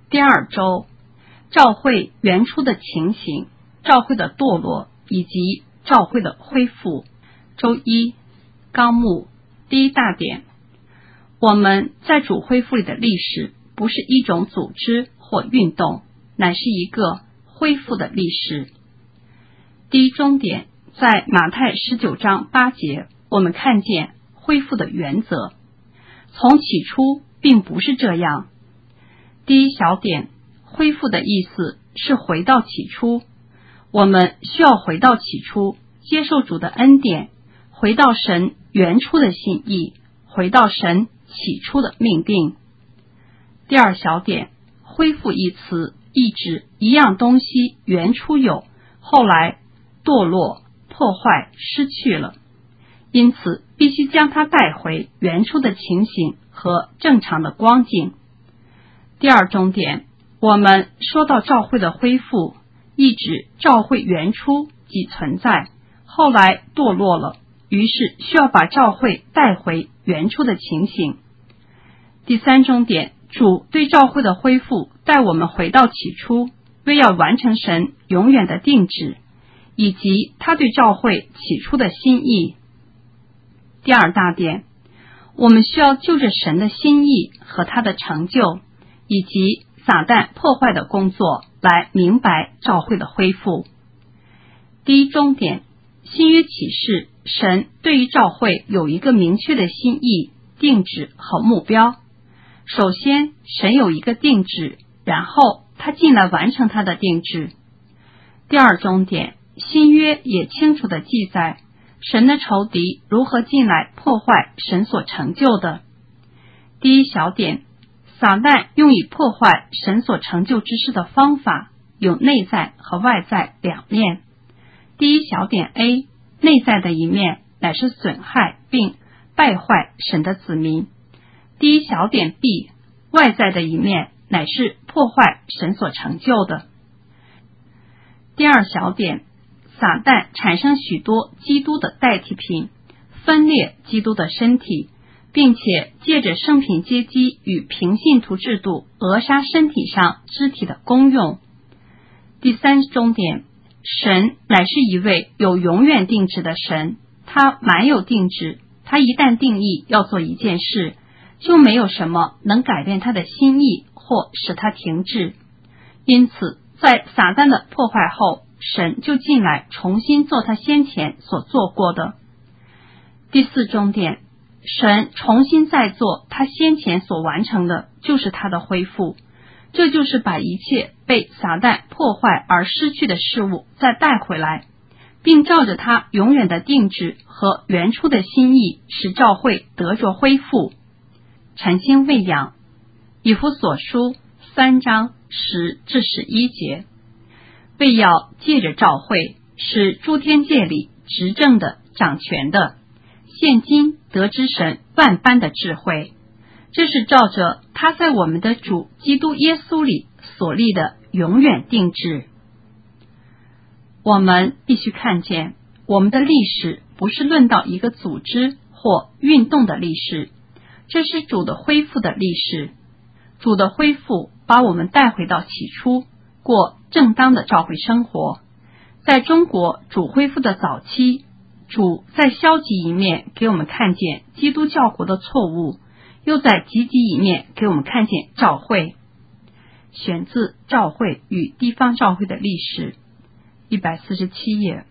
第二周，教会原初的情形，教会的堕落以及教会的恢复。周一，纲目第一大点，我们在主恢复里的历史不是一种组织或运动，乃是一个恢复的历史。第一中点，在马太19章8节，我们看见恢复的原则，从起初并不是这样。第一小点，恢复的意思是回到起初，我们需要回到起初，接受主的恩典，回到神原初的心意，回到神起初的命定。第二小点，恢复一词意指一样东西原初有，后来堕落、破坏、失去了，因此必须将它带回原初的情形和正常的光景。第二重点，我们说到教会的恢复，意指教会原初即存在，后来堕落了，于是需要把教会带回原初的情形。第三重点，主对教会的恢复带我们回到起初，为要完成神永远的定旨，以及他对教会起初的心意。第二大点，我们需要就着神的心意和他的成就，以及撒旦破坏的工作来明白教会的恢复。第一中点，新约启示，神对于教会有一个明确的心意、定旨和目标。首先，神有一个定旨，然后他进来完成他的定旨。第二中点，新约也清楚地记载神的仇敌如何进来破坏神所成就的。第一小点，撒旦用以破坏神所成就之事的方法有内在和外在两面。第一小点 A， 内在的一面乃是损害并败坏神的子民。第一小点 B， 外在的一面乃是破坏神所成就的。第二小点，撒旦产生许多基督的代替品，分裂基督的身体，并且借着圣品阶级与平信徒制度扼杀身体上肢体的功用。第三重点，神乃是一位有永远定旨的神，他满有定旨，他一旦定义要做一件事，就没有什么能改变他的心意或使他停滞。因此在撒旦的破坏后，神就进来重新做他先前所做过的。第四重点，神重新再做他先前所完成的，就是他的恢复，这就是把一切被撒旦破坏而失去的事物再带回来，并照着他永远的定旨和原初的心意，使教会得着恢复。晨星喂养，以弗所书3章10至11节，为要借着教会，使诸天界里执政的、掌权的，现今得知神万般的智慧，这是照着他在我们的主基督耶稣里所立的永远定旨。我们必须看见，我们的历史不是论到一个组织或运动的历史，这是主的恢复的历史。主的恢复把我们带回到起初，过正当的教会生活。在中国主恢复的早期，主在消极一面给我们看见基督教国的错误，又在积极一面给我们看见教会。选自《教会与地方教会的历史》147页。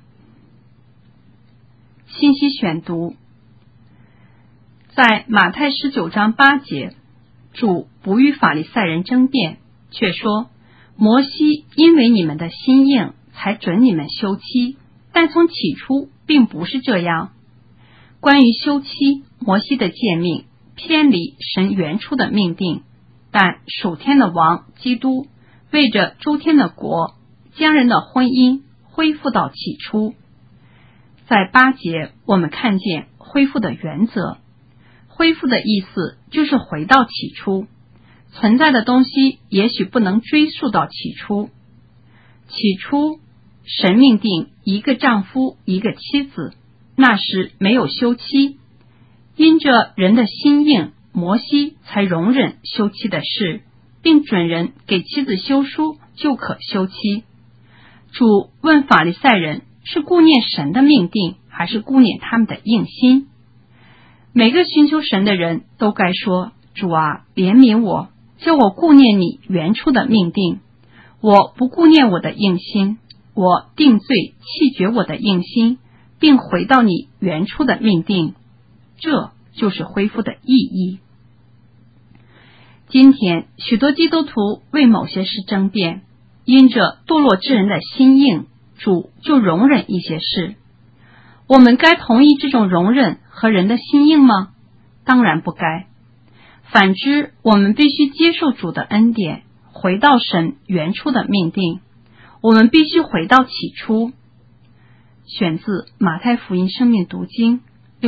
信息选读，在马太19章8节，主不与法利赛人争辩，却说摩西因为你们的心硬才准你们休妻，但从起初并不是这样。关于休妻，摩西的诫命偏离神原初的命定，但属天的王基督为着诸天的国，将人的婚姻恢复到起初。在8节，我们看见恢复的原则。恢复的意思就是回到起初，存在的东西也许不能追溯到起初。起初，神命定一个丈夫一个妻子，那时没有休妻，因着人的心硬，摩西才容忍休妻的事， 并准人给妻子休书，就可休妻。主问法利赛人，是顾念神的命定，还是顾念他们的硬心？每个寻求神的人都该说，主啊，怜悯我，叫我顾念你原初的命定。我不顾念我的硬心，我定罪弃绝我的硬心，并回到你原初的命定。这就是恢复的意义。今天许多基督徒为某些事争辩，因着堕落之人的心硬，主就容忍一些事。我们该同意这种容忍和人的心硬吗？当然不该。反之，我们必须接受主的恩典，回到神原初的命定。我们必须回到起初。选自马太福音生命读经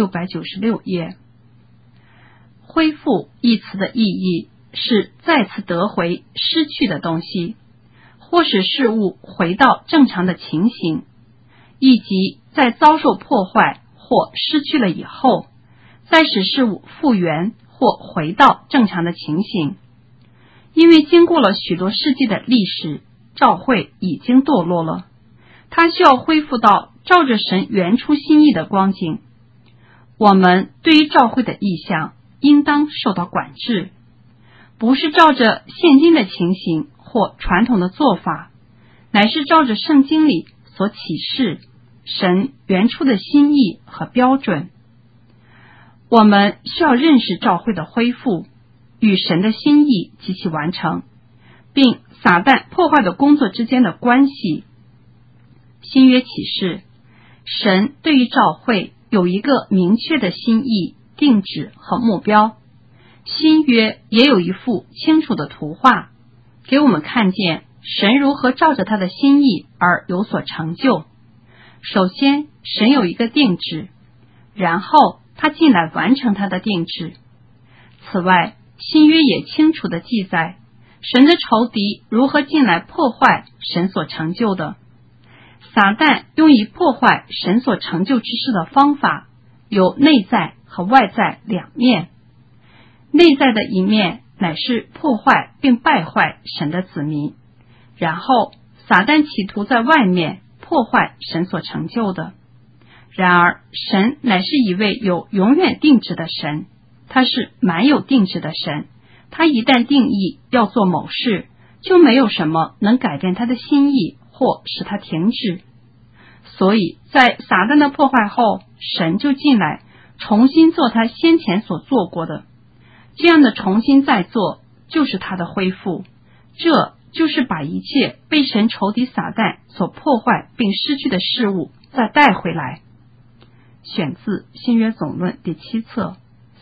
696页。恢复一词的意义是再次得回失去的东西，或使事物回到正常的情形，以及在遭受破坏或失去了以后，再使事物复原或回到正常的情形。因为经过了许多世纪的历史，教会已经堕落了，它需要恢复到照着神原初心意的光景。我们对于教会的意向应当受到管制，不是照着现今的情形或传统的做法，乃是照着圣经里所启示神原初的心意和标准。我们需要认识教会的恢复与神的心意及其完成，并撒旦破坏的工作之间的关系。新约启示，神对于教会有一个明确的心意、定旨和目标。新约也有一幅清楚的图画，给我们看见神如何照着他的心意而有所成就。首先，神有一个定旨，然后他进来完成他的定旨。此外，新约也清楚地记载神的仇敌如何进来破坏神所成就的。撒旦用以破坏神所成就之事的方法有内在和外在两面。内在的一面乃是破坏并败坏神的子民，然后撒旦企图在外面破坏神所成就的。然而神乃是一位有永远定旨的神，他是蛮有定旨的神，他一旦定义要做某事，就没有什么能改变他的心意或使他停止。所以在撒旦的破坏后，神就进来重新做他先前所做过的。这样的重新再做就是他的恢复，这就是把一切被神仇敌撒旦所破坏并失去的事物再带回来。选自新约总论第7册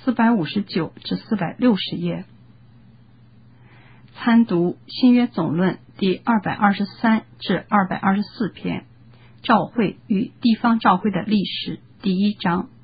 459至460页。参读新约总论第223至224篇，教会与地方教会的历史第1章。